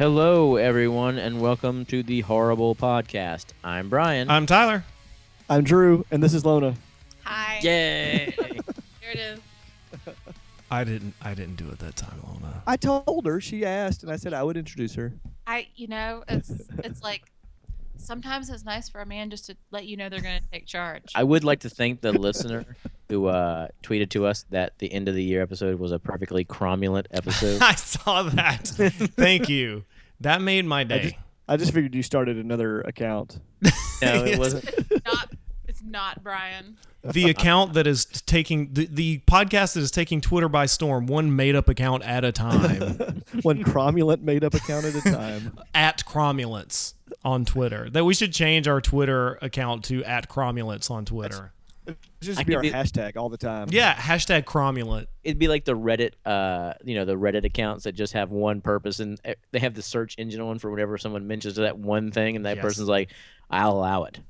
Hello, everyone, and welcome to the Horrible Podcast. I'm Brian. I'm Tyler. I'm Drew, and this is Lona. Hi. Yay! Here it is. I didn't do it that time, Lona. I told her, she asked, and I said I would introduce her. It's like sometimes it's nice for a man just to let you know they're going to take charge. I would like to thank the listener who tweeted to us that the end of the year episode was a perfectly cromulent episode. I saw that. Thank you. That made my day. I just figured you started another account. No, it wasn't. It's not Brian. The account that is taking the podcast that is taking Twitter by storm, one made up account at a time. One cromulent made-up account at a time. At Cromulence on Twitter. That we should change our Twitter account to at Cromulence on Twitter. It should I just be could our be- hashtag all the time. Yeah, hashtag Cromulent. It'd be like the Reddit, the Reddit accounts that just have one purpose, and they have the search engine on for whenever someone mentions that one thing, and that Yes. person's like, "I'll allow it."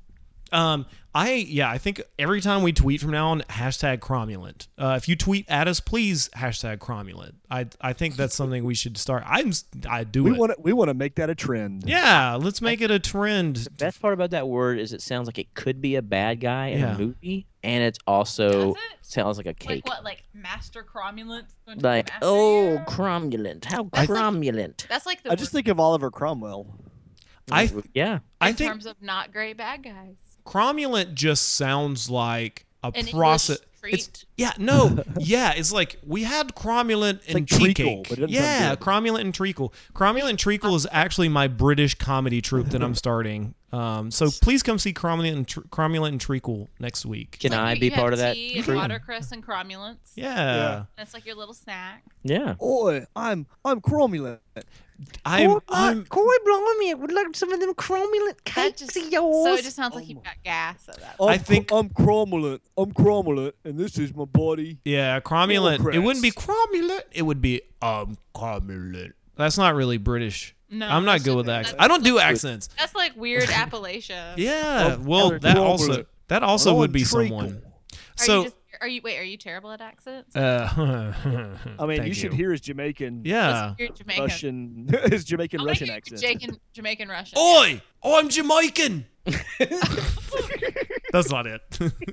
I think every time we tweet from now on, hashtag Cromulent. If you tweet at us, please hashtag Cromulent. I think that's something we should start. I do it. We want to make that a trend. Yeah, let's make it a trend. The best part about that word is it sounds like it could be a bad guy in Yeah. a movie, and it's also Does it? sounds like a cake. Like what? Like Master Cromulent? Going to Like, Master oh, Hero? cromulent. How That's like- cromulent. That's like the I just think of Oliver Cromwell. Yeah. I in think terms of not great bad guys. Cromulent just sounds like a An process. English treat? It's like we had cromulent and like tea treacle, cake. but it doesn't Yeah, sound good. cromulent and treacle. Cromulent and treacle is actually my British comedy troupe that I'm starting. So please come see cromulent and treacle next week. Can Like I you be have part of that? tea and troupe? watercress and cromulence. Yeah. And it's like your little snack. Yeah. Oi, I'm cromulent. I'm blimey, I would like some of them cromulent That just, so it just sounds like you've got gas at that. I think- I'm cromulent. and this is my body. Yeah, cromulent. Bullcrest. It wouldn't be cromulent. It would be cromulent. That's not really British. No, I'm not that's good with just- accents. I don't do accents. That's like weird Appalachia. Yeah, Oh, well, cromulent. that also Oh, would be treacle. someone. Are So, you terrible at accents? I mean, thank you should hear his Jamaican, Yeah. What's your Jamaican? Russian, his Jamaican I'll Russian make you accent. Jamaican Russian. Oi! I'm Jamaican. That's not it.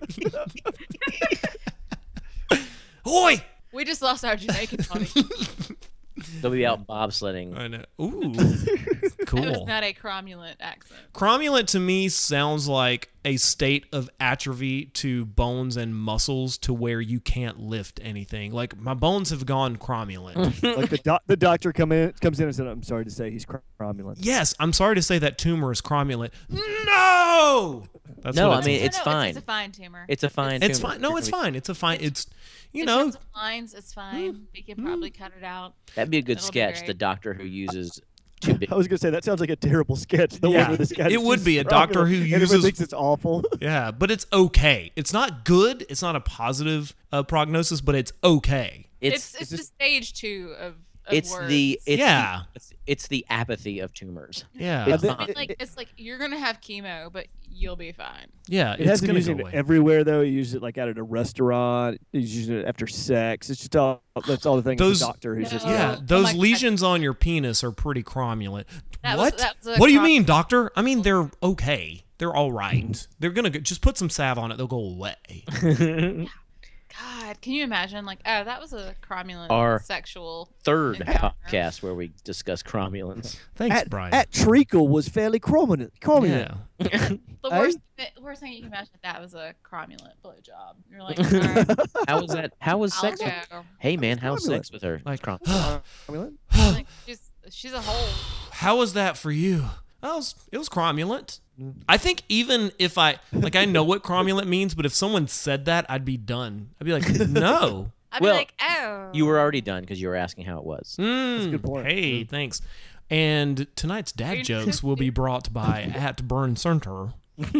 Oi! We just lost our Jamaican money. They'll be out bobsledding. I know. Ooh, That was cool. not a cromulent accent. Cromulent to me sounds like a state of atrophy to bones and muscles to where you can't lift anything. Like my bones have gone cromulent. Like the doctor comes in and said, "I'm sorry to say he's cromulent." Yes, I'm sorry to say that tumor is cromulent. No. That's No, what I it mean, sounds it's no, fine. It's a fine tumor. It's a fine. It's tumor. fine. No, it's fine. It's a fine. It's In terms of lines, it's fine. We can probably cut it out. That'd be a good It'll be sketch. great. The doctor who uses too big. I was gonna say that sounds like a terrible sketch. The Yeah, one where this guy it just would uses be a doctor who cromulent, and everyone uses- thinks it's awful. Yeah, but it's okay. It's not good. It's not a positive prognosis, but it's okay. It's It's just stage 2 of it's words. Yeah. It's the apathy of tumors. Yeah, I It's think- fine. It's like you're gonna have chemo, but you'll be fine. yeah. It It's has him gonna using go it away. everywhere though. He uses it like out at a restaurant. He's using it after sex. It's just all that's all the thing. Those- The doctor who's just Yeah, Oh, those my God. lesions on your penis are pretty cromulent. That What? was a What do you crom- mean, doctor? I mean, they're okay. They're all right. They're gonna just put some salve on it. They'll go away. God, can you imagine? Like, oh, that was a cromulent Our sexual Third encounter. podcast where we discuss cromulence. Thanks, Brian. at treacle was fairly cromulent. yeah. The Hey? worst thing you can imagine that was a cromulent blowjob. You're like, all right, How was that? How was I'll sex? go. Hey man, how's Cromulent. sex with her? Like, Cromulent? Like, she's a whole. how was that for you? It was cromulent. I think even if I know what cromulent means, but if someone said that, I'd be done. I'd be like, no. I'd Well, be like, oh. You were already done because you were asking how it was. Mm, a good point. Hey, thanks. And tonight's dad jokes will be brought by at Burn Center.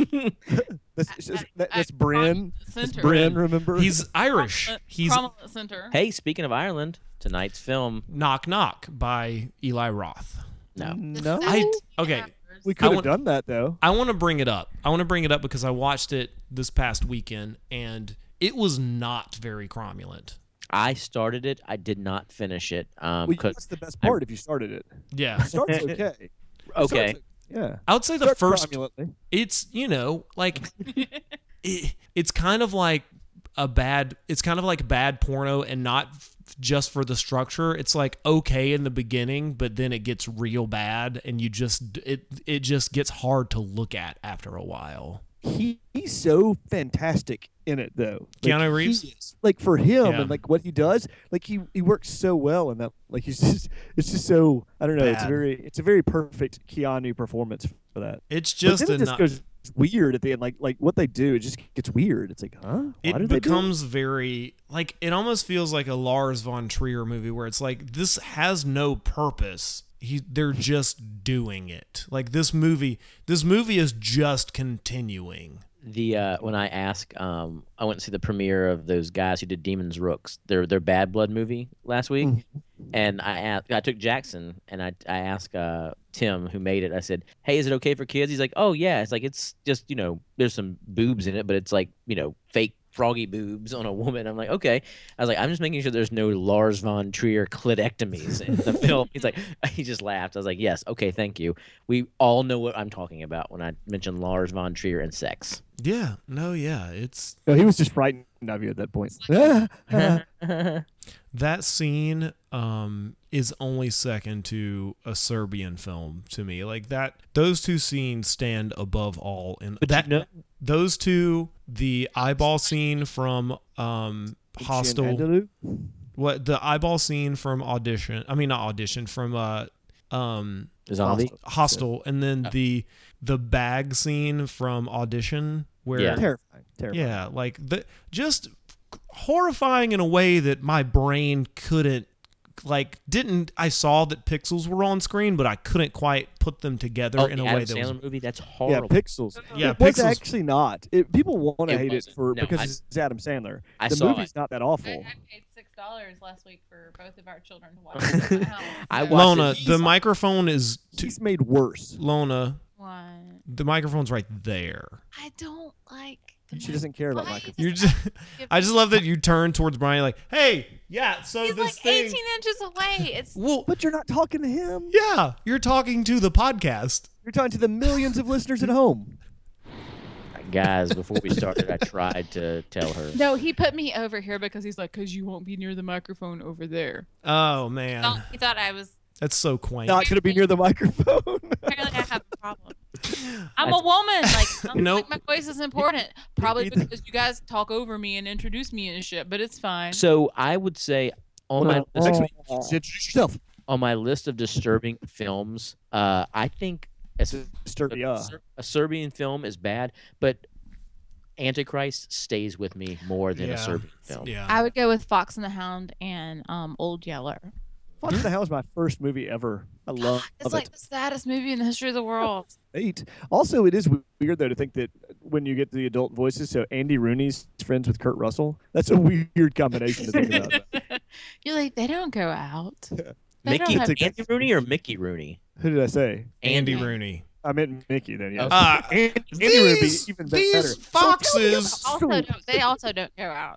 That's Bryn. That's Center. Bryn, remember? He's Irish. He's Cromulent Center. Hey, speaking of Ireland, tonight's film. Knock Knock by Eli Roth. No. no. Okay. We could have want- done that though. I want to bring it up. Because I watched it this past weekend and it was not very cromulent. I started it. I did not finish it. Well, 'Cause that's the best part if you started it. Yeah. It starts okay. okay. Yeah. I would say the Starts first, cromulently. it's, like, it's kind of like it's kind of like bad porno, and not just for the structure. It's like okay in the beginning, but then it gets real bad, and it just gets hard to look at after a while. He's so fantastic in it, though. Like, Keanu Reeves? he is. Like, for him Yeah. and like what he does, like he works so well in that. Like it's just so, I don't know. Bad. It's a very perfect Keanu performance for that. It's But just then it just goes weird at the end. Like what they do, it just gets weird. It's like, huh? Why it did they do becomes very, like, it almost feels like a Lars von Trier movie where it's like, this has no purpose. They're just doing it. Like, this movie is just continuing. When I ask, I went to see the premiere of those guys who did Demons Rooks, their Bad Blood movie last week, and I took Jackson and I asked Tim, who made it. I said, "Hey, is it okay for kids?" He's like, "Oh yeah." It's like, it's just, there's some boobs in it, but it's like, fake froggy boobs on a woman. I'm like, okay. I was like, I'm just making sure there's no Lars von Trier clitectomies in the film. He's like, he just laughed. I was like, yes, okay, thank you. We all know what I'm talking about when I mention Lars von Trier and sex. Yeah. No, yeah. It's No, he was just frightened of you at that point. that scene is only second to a Serbian film to me. Like, those two scenes stand above all. And But those two, the eyeball scene from Hostel, Andalou? what the eyeball scene from Audition? I mean, not Audition, from Zombie. Hostel, and then the bag scene from Audition, where Yeah. Terrifying. yeah, like just horrifying in a way that my brain couldn't, I saw that pixels were on screen, but I couldn't quite put them together in a way that was. Sandler movie. That's Yeah, horrible. Pixels. Yeah, it was Pixels. actually not. People want to It hate it wasn't. for No, because it's Adam Sandler. I The saw movie's it. not that I awful. paid $6 last week for both of our children to watch it at my house. I So- watched Lona, it. the microphone is He's made worse. Lona. What? The microphone's right there. I don't like. She doesn't care about Why microphones. You're does just, give I just me- love that you turn towards Brian like, hey, yeah, so He's this like thing. 18 inches away. It's Well, But you're not talking to him. yeah, you're talking to the podcast. You're talking to the millions of listeners at home. Guys, before we started, I tried to tell her. no. He put me over here because he's like, because you won't be near the microphone over there. Oh man, He thought I was. that's so quaint. Not going to be near the microphone. Apparently, I have a problem. I'm a woman. Like, I don't Nope. think my voice is important. Probably Either. because you guys talk over me and introduce me and shit. But it's fine. So I would say on my Next week, just introduce yourself. on my list of disturbing films, I think Disturbia. a Serbian film is bad, but Antichrist stays with me more than Yeah. a Serbian film. Yeah, I would go with Fox and the Hound and Old Yeller. Fox and the Hound was my first movie ever. I love It's like the saddest movie in the history of the world. it. Also, it is weird though to think that when you get the adult voices, so Andy Rooney's friends with Kurt Russell. That's a weird combination to think about. You're like, they don't go out. They Mickey, don't have Andy Rooney or Mickey Rooney? Who did I say? Andy Rooney. I meant Mickey then. Yeah. Uh, Andy Rooney would be these even better. these foxes. They also don't go out.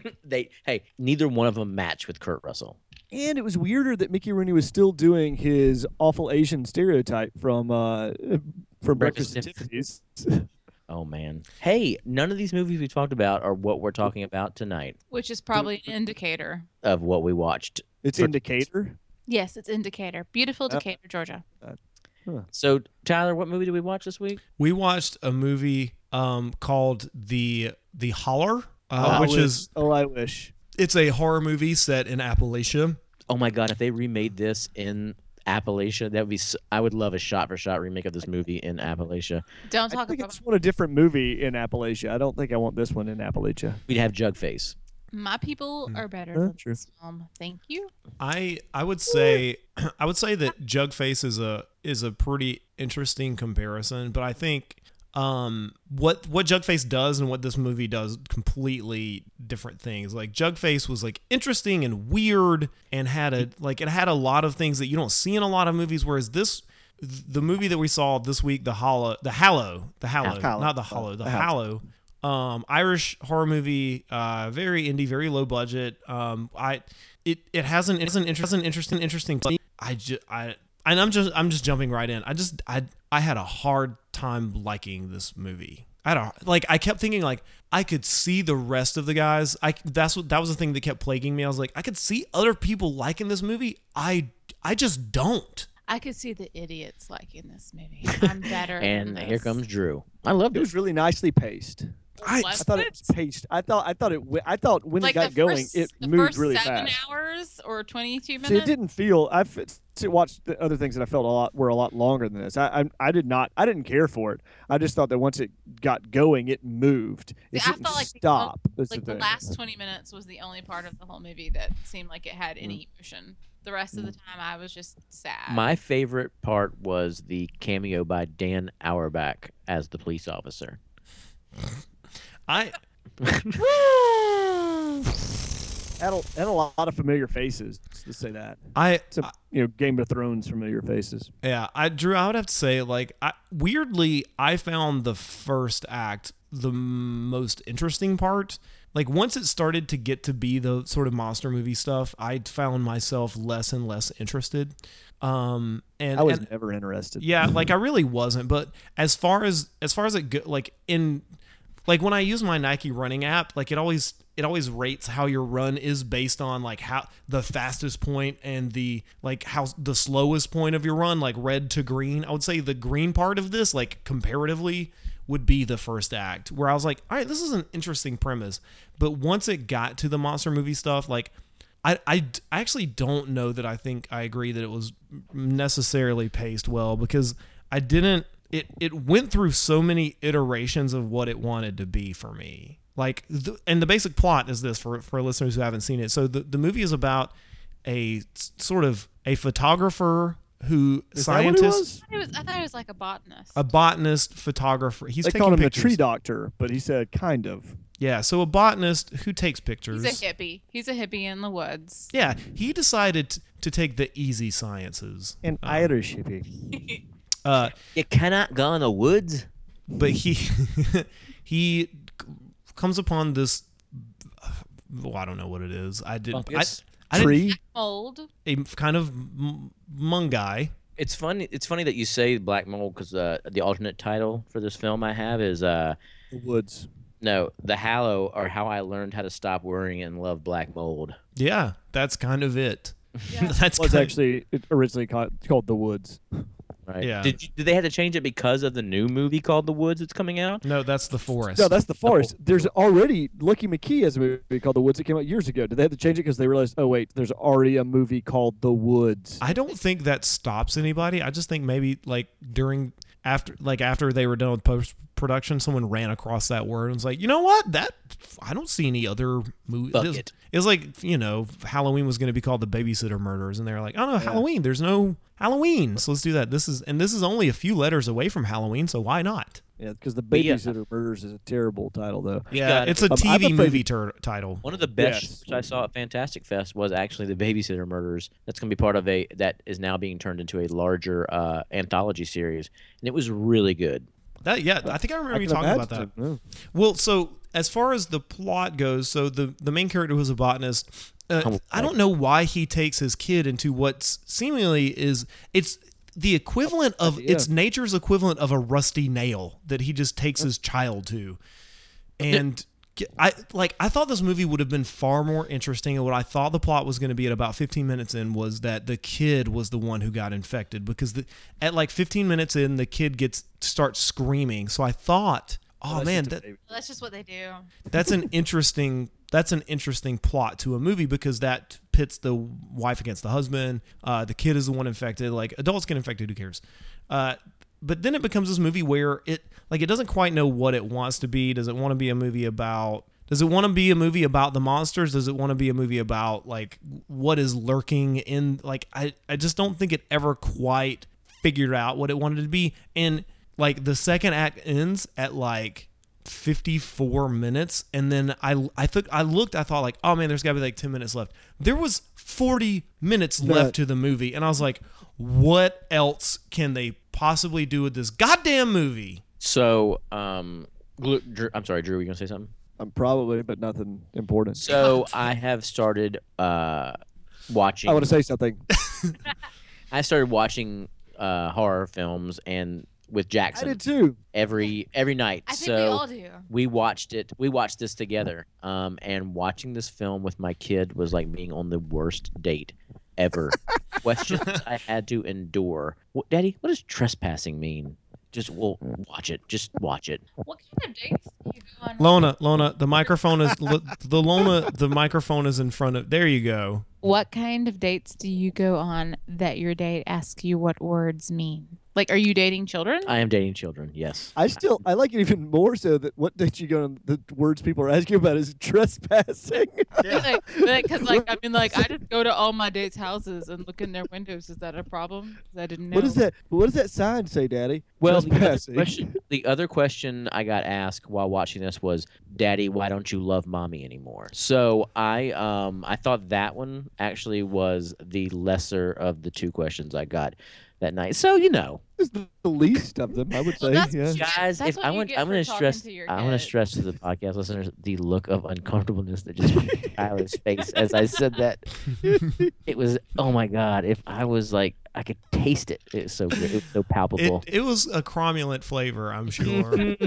Neither one of them match with Kurt Russell. And it was weirder that Mickey Rooney was still doing his awful Asian stereotype from Breakfast at Tiffany's. Oh man. Hey, none of these movies we talked about are what we're talking about tonight Which is probably an indicator. of what we watched. It's For- Indicator. Yes, it's indicator. Beautiful Decatur, Georgia. So Tyler, what movie did we watch this week? We watched a movie called the Holler, I which wish. is I wish. it's a horror movie set in Appalachia. Oh my god, if they remade this in Appalachia, that would be. I would love a shot-for-shot remake of this movie in Appalachia. Don't I talk think I about just want a different movie in Appalachia. I don't think I want this one in Appalachia. We'd have Jugface. my people are better Yeah, than true. this film. Thank you. I would say that Jugface is a pretty interesting comparison, but I think what Jugface does and what this movie does completely different things. Like Jugface was like interesting and weird and had a lot of things that you don't see in a lot of movies, whereas the movie that we saw this week, The Hallow, not The Hollow, The Hallow Irish horror movie, very indie, very low budget. It has an interesting. I'm just jumping right in. I had a hard time liking this movie. I kept thinking like I could see the rest of the guys. That was the thing that kept plaguing me. I was like, I could see other people liking this movie. I just don't. I could see the idiots liking this movie. I'm better. And than here this. comes Drew. I loved It it. was really nicely paced. I I thought it was paced. I thought when like it got the going, first, it the moved first really 7 fast. hours or 22 minutes. See, it didn't feel. I've watched the other things that I felt were a lot longer than this. I didn't care for it. I just thought that once it got going, it moved. It See, I didn't felt like stop. That's like the the thing. last 20 minutes was the only part of the whole movie that seemed like it had any emotion. The rest of the time, I was just sad. My favorite part was the cameo by Dan Auerbach as the police officer. I Had a lot of familiar faces. Let's say that. Some, Game of Thrones familiar faces. Yeah, Drew, I would have to say, like, weirdly, I found the first act the most interesting part. Like, once it started to get to be the sort of monster movie stuff, I found myself less and less interested. And I was never interested. Yeah, like I really wasn't. But as far as it go, like when I use my Nike running app, like it always rates how your run is based on like how the fastest point and the like how the slowest point of your run, like red to green. I would say the green part of this, like comparatively, would be the first act, where I was like, all right, this is an interesting premise. But once it got to the monster movie stuff, like I actually don't know that I think I agree that it was necessarily paced well, because I didn't. It went through so many iterations of what it wanted to be for me. Like, and the basic plot is this for listeners who haven't seen it. So the movie is about a sort of a photographer who scientist. I thought it was like a botanist. A botanist, photographer. He's They taking called him pictures. the tree doctor, but he said kind of. Yeah, so a botanist who takes pictures. He's a hippie. He's a hippie in the woods. Yeah, he decided to take the easy sciences. An Irish hippie. You cannot go in the woods. But he comes upon this. Well, I don't know what it is. I didn't. I Tree. Mold. a kind of mungi. It's funny. It's funny that you say black mold, because the alternate title for this film I have is The woods. no, The Hallow, or How I Learned How to Stop Worrying and Love Black Mold. Yeah, that's kind of it. Yeah. That's It was kind actually originally called The Woods. Right? Yeah. Did they have to change it because of the new movie called The Woods that's coming out? no, that's the forest. No, that's the forest. There's already Lucky McKee has a movie called The Woods that came out years ago. Did they have to change it because they realized, oh wait, there's already a movie called The Woods? I don't think that stops anybody. I just think maybe like after they were done with post production, someone ran across that word and was like, you know what? That I don't see any other movie. Fuck It it. was like, Halloween was going to be called The Babysitter Murders, and they were like, oh no, Halloween. There's no Halloween, so let's do that. This is only a few letters away from Halloween, so why not? Yeah, because The yeah. Babysitter Murders is a terrible title, though. Yeah, got it's it. a I'm TV afraid- movie title. One of the best Yes. I saw at Fantastic Fest was actually The Babysitter Murders. That's going to be part of that is now being turned into a larger anthology series, and it was really good. I think I remember you can talking about that. imagine. Yeah. Well, so as far as the plot goes, so the main character was a botanist. I don't know why he takes his kid into what seemingly it's the equivalent of it's nature's equivalent of a rusty nail that he just takes his child to. And I thought this movie would have been far more interesting, and what I thought the plot was going to be at about 15 minutes in was that the kid was the one who got infected, because at like 15 minutes in, the kid starts screaming. So I thought, oh man, That's just what they do. that's an interesting plot to a movie, because that pits the wife against the husband. The kid is the one infected. Like, adults get infected, who cares? But then it becomes this movie where it doesn't quite know what it wants to be. Does it want to be a movie about the monsters? Does it want to be a movie about like what is lurking in, like, I just don't think it ever quite figured out what it wanted to be. And like the second act ends at like 54 minutes, and then I thought like, oh man, there's gotta be like 10 minutes left. There was 40 minutes left to the movie, and I was like, what else can they possibly do with this goddamn movie? So I'm sorry, Drew. Were you gonna say something? Probably, but nothing important. So I have started watching. I want to say something. I started watching horror films and with I Jackson did too. every night. I think So we all do. we watched it. We watched this together. And watching this film with my kid was like being on the worst date ever. Questions I had to endure. Daddy, what does trespassing mean? Just watch it. Just watch it. What kind of dates do you go on? Lona, the microphone is the microphone is in front of. There you go. What kind of dates do you go on that your date asks you what words mean? Like, are you dating children? I am dating children. Yes. I like it even more so that what did you go on? The words people are asking about is trespassing. Because I just go to all my dates' houses and look in their windows. Is that a problem? 'Cause I didn't know. What is that? What does that sign say, Daddy? Well, Trespassing. the other question I got asked while watching this was, "Daddy, why don't you love mommy anymore?" So I thought that one actually was the lesser of the two questions I got that night. So It's the least of them, I would say. that's- Yeah. guys, That's if what I you want, get I'm for going to talking stress. to your I want to kid. stress to the podcast listeners the look of uncomfortableness that just went to Tyler's face as I said that. It was, oh my god! If I was like, I could taste it. It was so good. It was so palpable. It was a cromulent flavor, I'm sure.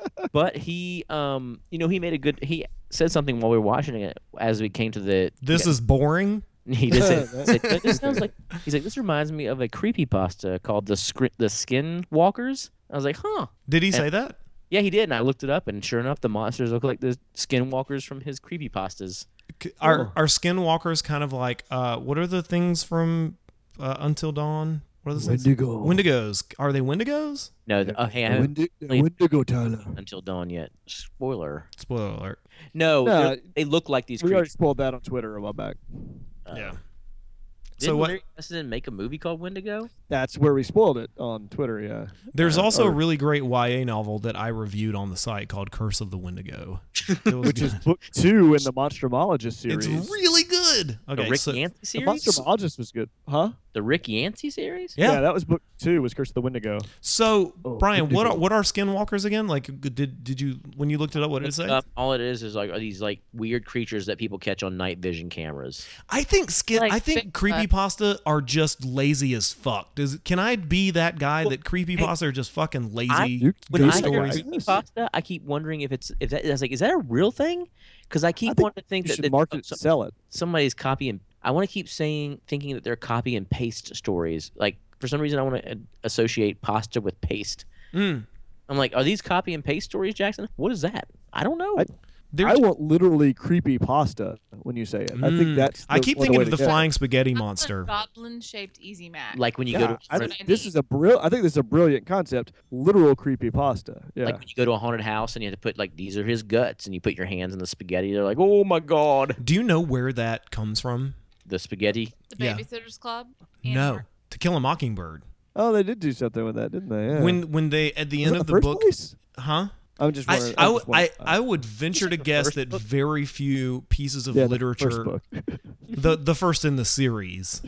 But he made a good. He said something while we were watching it as we came to the. This is boring. He just said, "This sounds like." He's like, "This reminds me of a creepypasta called the Skinwalkers." I was like, "Huh." Did he say that? Yeah, he did, and I looked it up, and sure enough, the monsters look like the Skinwalkers from his creepypastas. Are skinwalkers kind of like what are the things from Until Dawn? What are those things? Wendigo. Wendigos. Are they Wendigos? No, hey, I haven't played Wendigo, Tyler. Until Dawn yet. Spoiler. Spoiler alert. No, No, they look like these We already creatures. spoiled that on Twitter a while back. Yeah. Didn't So what? Larry Weston make a movie called Wendigo? That's where we spoiled it on Twitter, yeah. There's also a or- really great YA novel that I reviewed on the site called Curse of the Wendigo. It was Which is good. book 2 in the Monstromologist series. It's really good. The Okay, Rick so, Yancey The series? Monstromologist was good. Huh? The Rick Yancey series? yeah. that was book 2, was Curse of the Wendigo. So Oh, Brian, Wendigo. what are skinwalkers again? Like, did you when you looked it up? What did it say? All it is like are these like weird creatures that people catch on night vision cameras. I think Like I think Bigfoot. creepypasta are just lazy as fuck. Can I be that guy Well, that creepypasta are just fucking lazy You- When Ghost I stories. hear creepypasta, I keep wondering if that is like, is that a real thing? Because I keep think wanting to think You that, should that market it, sell it. somebody's copying. I want to keep thinking that they're copy and paste stories. Like for some reason, I want to associate pasta with paste. Mm. I'm like, are these copy and paste stories, Jackson? What is that? I don't know. They're- I want literally creepy pasta when you say it. I think that's I keep one thinking way of to the go. flying spaghetti I want a monster. goblin-shaped Easy Mac. Like when you Yeah, go to I That's think what I this need. is I think this is a brilliant concept. Literal creepy pasta. Yeah. like when you go to a haunted house and you have to put like these are his guts and you put your hands in the spaghetti. They're like, oh my god, Do you know where that comes from? the spaghetti. The yeah. Babysitter's Club. No, To Kill a Mockingbird. Oh, they did do something with that, didn't they? Yeah. When they at the Was end it of the first book, place? huh? I'm just I, wondering. I, I'm would- just wondering. I would venture to the guess first that book? very few pieces of Yeah, the literature, first book. the first in the series.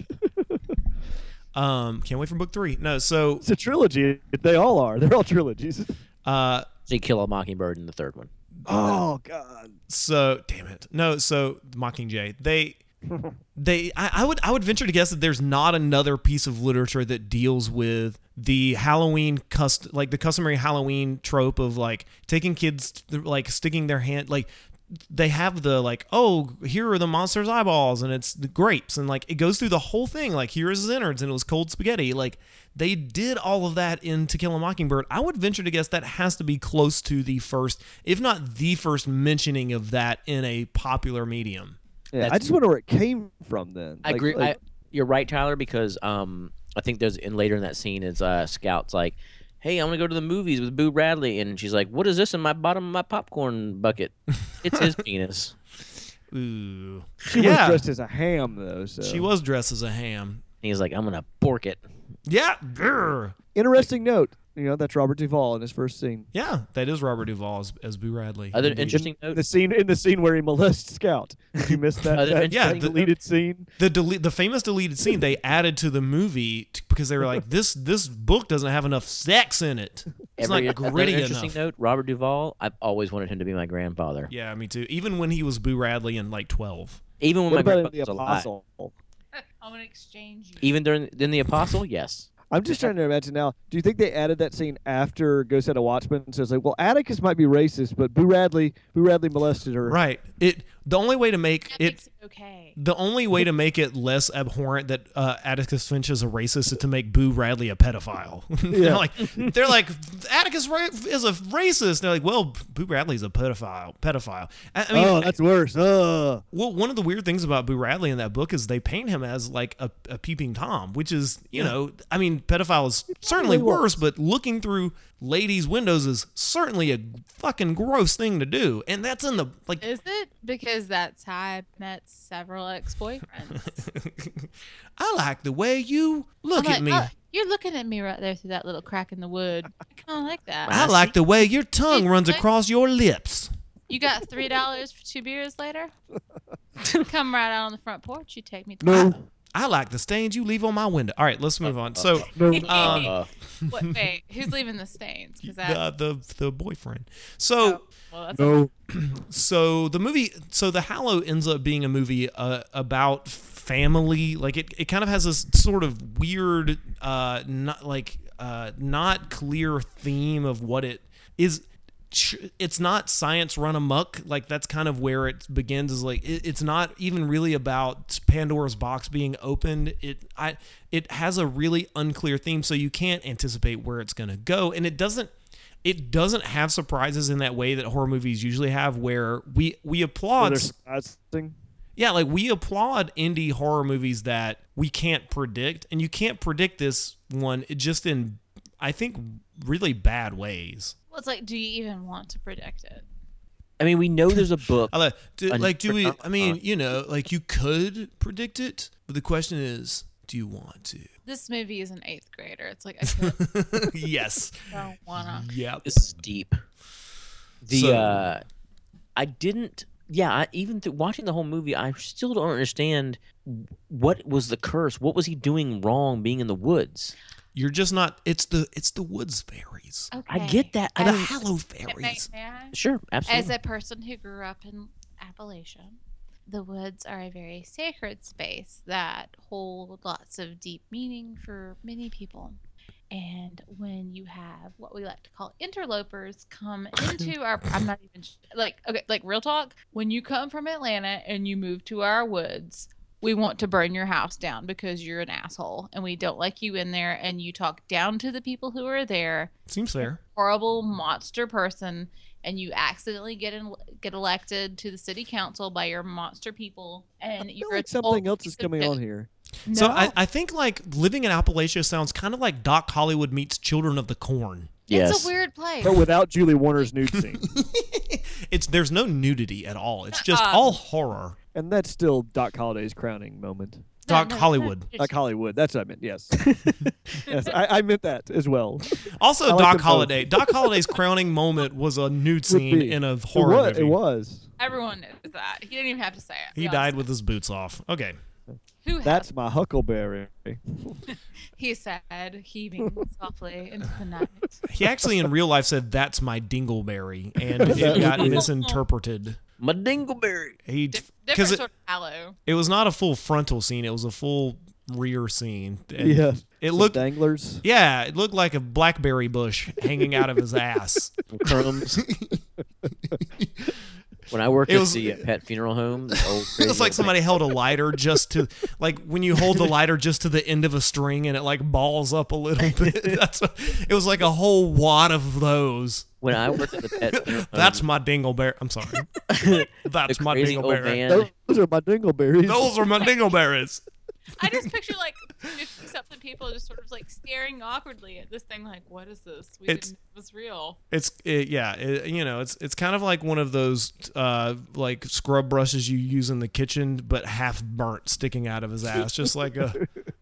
Can't wait for book 3. No, so It's a trilogy. They all are. They're all trilogies. They kill a mockingbird in the third one. Oh God. so damn it. No, so Mockingjay. I would venture to guess that there's not another piece of literature that deals with the Halloween like the customary Halloween trope of like taking kids like sticking their hand like they have the like, oh, here are the monster's eyeballs and it's the grapes and like it goes through the whole thing like here is his innards and it was cold spaghetti. Like they did all of that in To Kill a Mockingbird. I would venture to guess that has to be close to the first, if not the first mentioning of that in a popular medium. Yeah, That's- I just wonder where it came from. Then I agree. You're right, Tyler, because I think there's later in that scene is Scout's like, hey, I'm gonna go to the movies with Boo Bradley, and she's like, what is this in my bottom of my popcorn bucket? It's his penis. Ooh. she was dressed as a ham though. So She was dressed as a ham. And he's like, I'm gonna pork it. Yeah. Grr. Interesting note. You know, that's Robert Duvall in his first scene. Yeah, that is Robert Duvall as Boo Radley. Other Indeed. interesting In note. the scene where he molests Scout. Did you miss that? Other- that yeah, deleted scene. The famous deleted scene they added to the movie because they were like, this book doesn't have enough sex in it. every not other gritty interesting enough. note, Robert Duvall, I've always wanted him to be my grandfather. Yeah, me too. Even when he was Boo Radley in like 12. Even when What my about in grandfather the was alive. Apostle? I'm gonna exchange you. Even in the Apostle, yes. I'm just trying to imagine now. Do you think they added that scene after Go Set a Watchman? So it's like, well, Atticus might be racist, but Boo Radley molested her. Right. The only way to make that it makes it okay. the only way to make it less abhorrent that Atticus Finch is a racist is to make Boo Radley a pedophile. Yeah. they're like Atticus is a racist. They're like, well, Boo Radley's a pedophile. I mean, Oh, that's worse. well, one of the weird things about Boo Radley in that book is they paint him as like a peeping Tom, which is, you know, I mean, pedophile is certainly worse, but looking through ladies' windows is certainly a fucking gross thing to do. And that's in the, like, Is it? Because that's how I met several ex-boyfriends. I like the way you look I'm at me. like, "Oh, you're looking at me right there through that little crack in the wood. I kind of like that. I like the way your tongue runs across your lips. You got $3 for 2 beers later? Come right out on the front porch. You take me to No, I like the stains you leave on my window. All right, let's move on. So, no. What? Wait, who's leaving the stains? 'Cause that, the boyfriend. So, well, that's No. so the Hallow ends up being a movie about family. Like it kind of has this sort of weird, not clear theme of what it is. It's not science run amok. Like that's kind of where it begins. Is like it's not even really about Pandora's box being opened. It has a really unclear theme, so you can't anticipate where it's going to go, and it doesn't have surprises in that way that horror movies usually have, where we applaud. Yeah, like we applaud indie horror movies that we can't predict, and you can't predict this one just in, I think, really bad ways. well, it's like, do you even want to predict it? I mean, we know there's a book. Do we? I mean, you know, like you could predict it, but the question is, do you want to? This movie is an 8th grader. It's like, I Yes. don't wanna. Yep. This is deep. So- I didn't. Yeah, even watching the whole movie, I still don't understand what was the curse. What was he doing wrong being in the woods? You're just not. It's the woods fairies. Okay. I get that. The I mean, Hallow May, fairies. may I? sure, absolutely. As a person who grew up in Appalachia, the woods are a very sacred space that hold lots of deep meaning for many people. And when you have what we like to call interlopers come into our, I'm not even like real talk. When you come from Atlanta and you move to our woods, we want to burn your house down because you're an asshole and we don't like you in there, and you talk down to the people who are there. Seems fair. Horrible monster person, and you accidentally get elected to the city council by your monster people, and I feel you're like a something total else is piece of coming shit. on here. So No. I think like living in Appalachia sounds kind of like Doc Hollywood meets Children of the Corn. yes. It's a weird place. But without Julie Warner's nude scene. There's no nudity at all. It's just all horror. And that's still Doc Holliday's crowning moment. Doc Hollywood. Like Hollywood. That's what I meant, yes. Yes, I meant that as well. Also, I like Doc them both. Holliday. Doc Holliday's crowning moment was a nude scene be. in a horror movie. It was. Everyone knows that. He didn't even have to say it. He We all died said with his boots off. Okay. it. Who That's my huckleberry. he said, heaving softly into the night. He actually in real life said, "That's my dingleberry," and it got misinterpreted. My dingleberry. He Different because sort of hollow. it was not a full frontal scene; it was a full rear scene. And Yeah. it Some looked. danglers. Yeah, it looked like a blackberry bush hanging out of his ass. Crumbs. When I worked It at was- the pet funeral home, the old It crazy was like old somebody held a lighter just to, like when you hold the lighter just to the end of a string and it like balls up a little bit. It was like a whole wad of those. when I worked at the pet funeral home, That's my dingleberry. I'm sorry. That's the my crazy old dingleberry. man. Those are my dingleberries. Those are my dingleberries. I just picture like 50-something people just sort of like staring awkwardly at this thing, like, what is this? We It's- didn't know it was real. It's kind of like one of those like scrub brushes you use in the kitchen, but half burnt, sticking out of his ass, just like a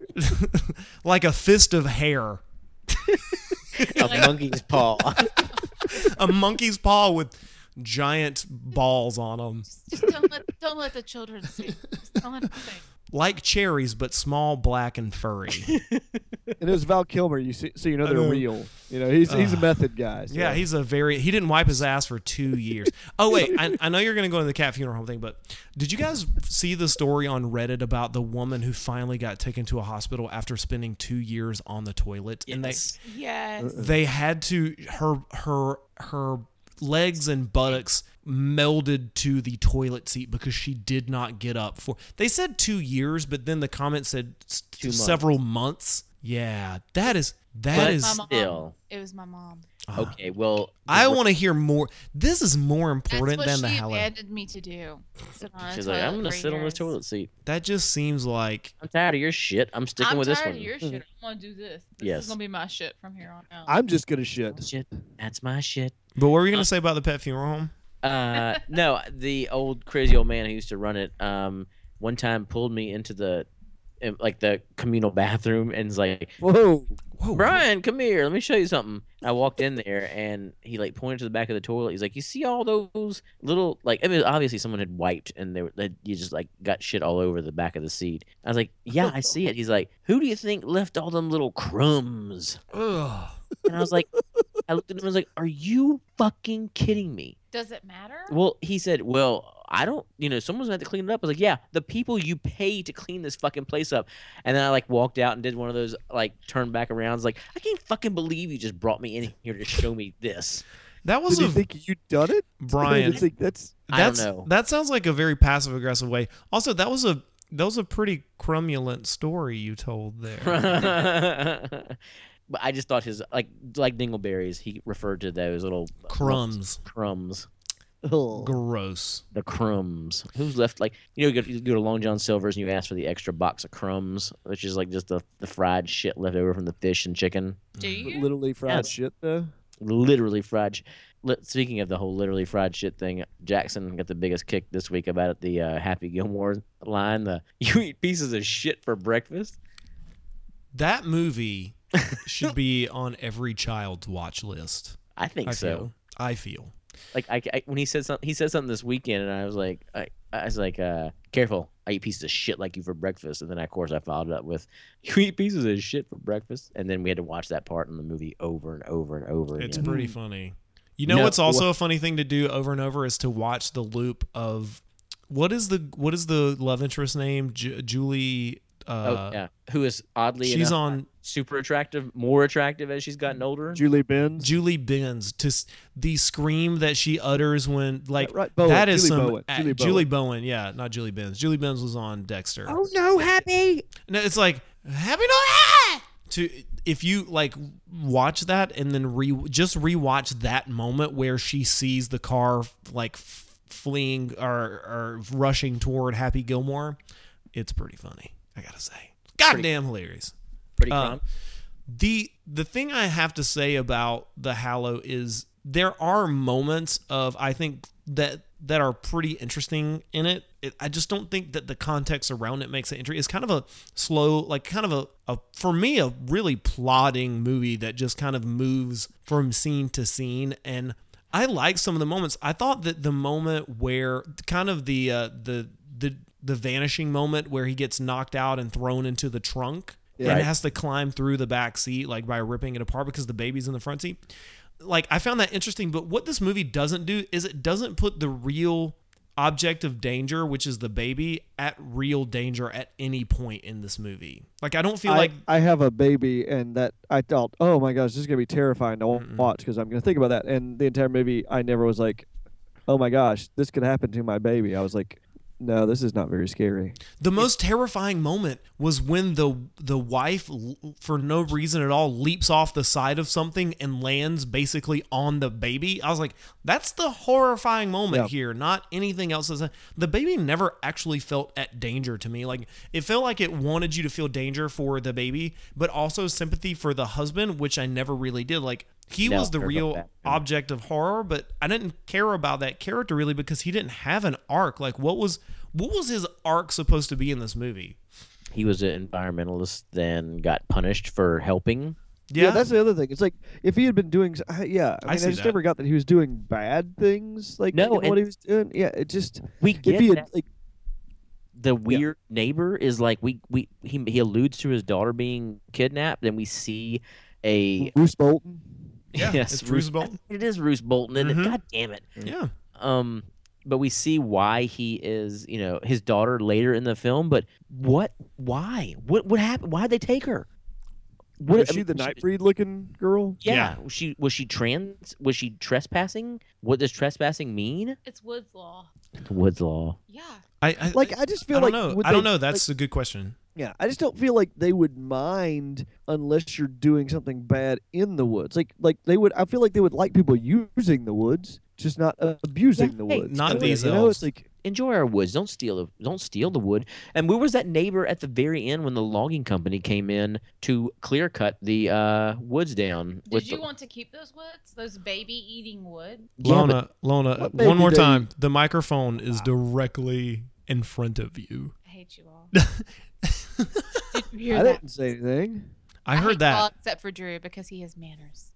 like a fist of hair, A monkey's paw. a monkey's paw with giant balls on them. Just don't let the children see. Just don't let them see. like cherries, but small, black, and furry. And it was Val Kilmer. So you know they're real. You know, he's a method guy. So. Yeah, he didn't wipe his ass for 2 years. Oh wait, I know you're gonna go into the cat funeral home thing, but did you guys see the story on Reddit about the woman who finally got taken to a hospital after spending 2 years on the toilet? Yes. And Yes. they had to her legs and buttocks melded to the toilet seat because she did not get up for. They said 2 years, but then the comment said several months. Yeah, that is still. It was my mom. Okay, well, I want to hear more. This is more important That's than the what she Hallow. abandoned me to do. she's like, I'm gonna sit on this toilet seat. That just seems like I'm tired of your shit. I'm sticking with this one. I'm tired of your shit. I'm gonna do this. This Yes. is gonna be my shit from here on out. I'm just gonna shit. Shit, that's my shit. But what were you gonna say about the pet funeral home? No, the old crazy old man who used to run it. One time pulled me into the communal bathroom and was like, Whoa. Brian, come here. Let me show you something. I walked in there and he pointed to the back of the toilet. He's like, you see all those little obviously someone had wiped and you just got shit all over the back of the seat. I was like, yeah, I see it. He's like, who do you think left all them little crumbs? Ugh. And I was like, I looked at him and was like, are you fucking kidding me? Does it matter? Well, he said, well, I don't, someone's going to have to clean it up. I was like, yeah, the people you pay to clean this fucking place up. And then I walked out and did one of those turn back arounds. I can't fucking believe you just brought me in here to show me this. That was Did you think you'd done it? Brian. I don't know. That sounds like a very passive aggressive way. Also, that was a pretty crumulent story you told there. But I just thought his like dingleberries. He referred to those little Crumbs. Crumbs. Oh. Gross. The crumbs. Who's left? You go to Long John Silver's and you ask for the extra box of crumbs, which is just the fried shit left over from the fish and chicken. Do you? Literally fried Yes. shit though. Literally fried. Speaking of the whole literally fried shit thing, Jackson got the biggest kick this week about the Happy Gilmore line. You eat pieces of shit for breakfast. That movie should be on every child's watch list. I think so. I feel. When he said something this weekend, and I was like, careful, I eat pieces of shit like you for breakfast. And then of course I followed it up with, you eat pieces of shit for breakfast. And then we had to watch that part in the movie over and over and over It's again. pretty funny. You know what's also a funny thing to do over and over is to watch the loop of what is the love interest name? Julie. Who is oddly she's enough, on super attractive, more attractive as she's gotten older. Julie Benz. Julie Benz the scream that she utters when right, Bowen, that is Julie some Bowen, Julie Bowen, yeah, not Julie Benz. Julie Benz was on Dexter. Oh no, Happy! No, it's like Happy New Year! If you watch that and then just rewatch that moment where she sees the car fleeing or rushing toward Happy Gilmore, it's pretty funny. I gotta say, goddamn hilarious. Pretty prompt. The thing I have to say about The Hallow is there are moments of I think that are pretty interesting in it. I just don't think that the context around it makes it interesting. It's kind of a slow, kind of a for me a really plodding movie that just kind of moves from scene to scene, and I like some of the moments. I thought that the moment where kind of the vanishing moment where he gets knocked out and thrown into the trunk and has to climb through the back seat by ripping it apart because the baby's in the front seat. I found that interesting, but what this movie doesn't do is it doesn't put the real object of danger, which is the baby, at real danger at any point in this movie. I don't feel I have a baby, and that I thought, oh my gosh, this is gonna be terrifying to watch because I'm gonna think about that. And the entire movie, I never was like, oh my gosh, this could happen to my baby. I was like, no, this is not very scary. The most terrifying moment was when the wife, for no reason at all, leaps off the side of something and lands basically on the baby. I was like, that's the horrifying moment here, not anything else. The baby never actually felt at danger to me. It felt like it wanted you to feel danger for the baby, but also sympathy for the husband, which I never really did. He was the real object of horror, but I didn't care about that character really because he didn't have an arc. What was his arc supposed to be in this movie? He was an environmentalist, then got punished for helping. Yeah, that's the other thing. It's if he had been doing, I just never got that he was doing bad things. What he was doing. Yeah, it just we get if he that. had the weird neighbor is like he alludes to his daughter being kidnapped, and we see a Bruce Bolton. Yeah, yes, it's Bruce Bolton. It is Bruce Bolton, and God damn it. Yeah. But we see why he is, his daughter later in the film. But what? Why? What happened? Why'd they take her? Was she the Nightbreed looking girl? Yeah. Was she trans? Was she trespassing? What does trespassing mean? It's Wood's Law. Wood's Law. Yeah. I just feel I like don't know. I don't know. That's a good question. Yeah, I just don't feel like they would mind unless you're doing something bad in the woods. Like they would. I feel like they would like people using the woods, just not abusing the woods. Not these elves. It's like, enjoy our woods. Don't steal the wood. And where was that neighbor at the very end when the logging company came in to clear cut the woods down? Did you want to keep those woods? Those baby eating wood? Lona, What one more baby time. The microphone is directly in front of you. I hate you all. I didn't say anything. I heard hate that. all except for Drew because he has manners.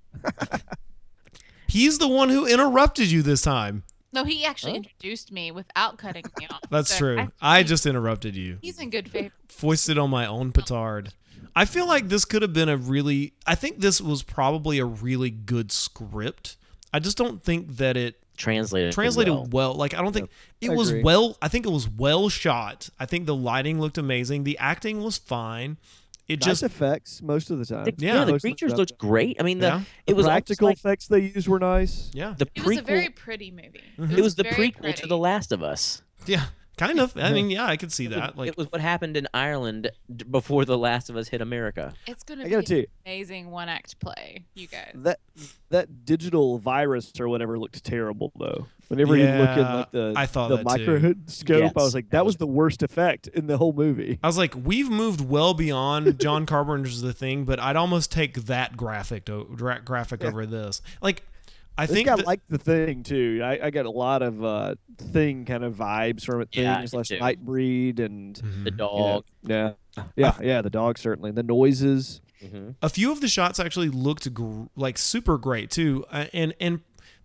He's the one who interrupted you this time. No, he actually introduced me without cutting me off. That's So true. I just interrupted you. He's in good favor. Foisted on my own petard. I feel like this could have been I think this was probably a really good script. I just don't think that it translated well. Like, I don't think it was agree. well. I think it was well shot. I think the lighting looked amazing. The acting was fine. It Nice just effects most of the time. Yeah. the Most of creatures time. looked great. I mean, Yeah. it was practical almost effects they used were nice. yeah. the It was a prequel. very pretty movie. It was the very prequel pretty. to The Last of Us. Yeah. Kind of. I mean, yeah, I could see that. Like, It was what happened in Ireland before The Last of Us hit America. It's going I to gotta be tell an you, amazing one-act play, you guys. that digital virus or whatever looked terrible though. Whenever you look in Yeah, like the I thought the that too. microscope, Yes. I was like, that was the worst effect in the whole movie. I was like, we've moved well beyond John Carpenter's The Thing, but I'd almost take that graphic over this. Like, I This think guy that- liked the Thing too. I got a lot of Thing kind of vibes from it. Yeah, Thing I slash do too. Nightbreed and The dog. yeah, the dog certainly. The noises. a few of the shots actually looked like super great too, and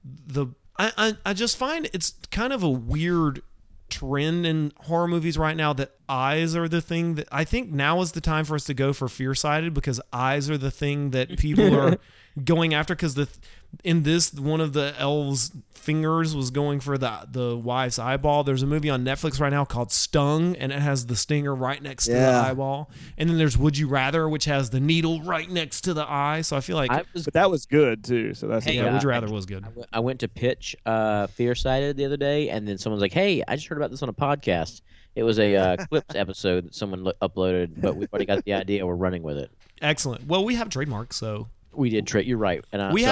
I just find it's kind of a weird trend in horror movies right now that eyes are the thing that I think now is the time for us to go for fear-sighted, because eyes are the thing that people are going after, because in this, one of the elves' fingers was going for the wife's eyeball. There's a movie on Netflix right now called Stung, and it has the stinger right next to the eyeball. And then there's Would You Rather, which has the needle right next to the eye. So I feel like But that was good too. So that's Hey, yeah, Would You Rather was good. I went to pitch Fear-Sighted the other day, and then someone's like, "Hey, I just heard about this on a podcast." It was a clips episode that someone uploaded, but we've already got the idea. We're running with it. Excellent. Well, we have trademarks, so We did trade. You're right. And we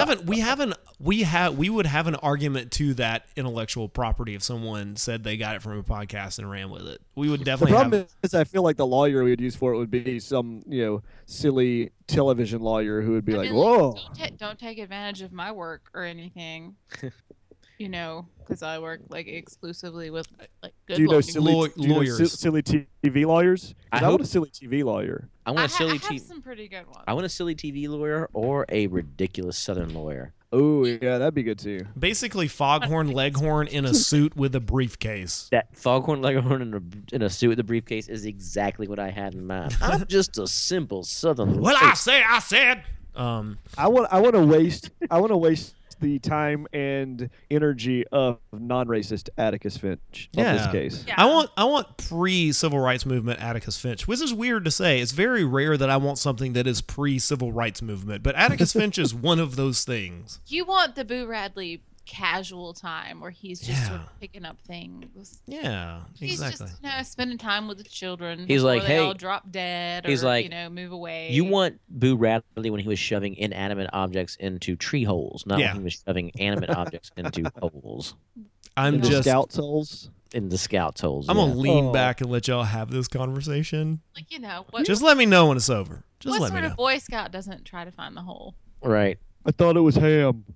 would have an argument to that intellectual property if someone said they got it from a podcast and ran with it. We would the definitely problem is I feel like the lawyer we would use for it would be some silly television lawyer who would be like, mean, whoa. Don't take advantage of my work or anything. Because I work like exclusively with like good Do you know lawyers. silly, lawyers. silly TV lawyers? 'Cause I I want hope- a silly TV lawyer. I want a silly I have TV. some pretty good ones. I want a silly TV lawyer or a ridiculous Southern lawyer. Oh yeah, that'd be good too. basically Foghorn Leghorn in a suit with a briefcase. That Foghorn Leghorn in a suit with a briefcase is exactly what I had in mind. I'm just a simple Southern. Well, lawyer. I said. I want to waste the time and energy of non-racist Atticus Finch in this Yeah. case. Yeah. I want pre-civil rights movement Atticus Finch, which is weird to say. It's very rare that I want something that is pre-civil rights movement, but Atticus Finch is one of those things. You want the Boo Radley casual time where he's just sort Yeah. of picking up things. Yeah, He's exactly. just spending time with the children. He's before like, they hey- all drop dead. he's or, like, move away. You want Boo Radley when he was shoving inanimate objects into tree holes, not Yeah. when he was shoving animate objects into holes, I'm The just Scout souls. in the Scout's holes. I'm yeah. gonna lean Oh. back and let y'all have this conversation. like what? Just let me know when it's over. Just what let me sort know. of Boy Scout doesn't try to find the hole? Right. I thought it was ham.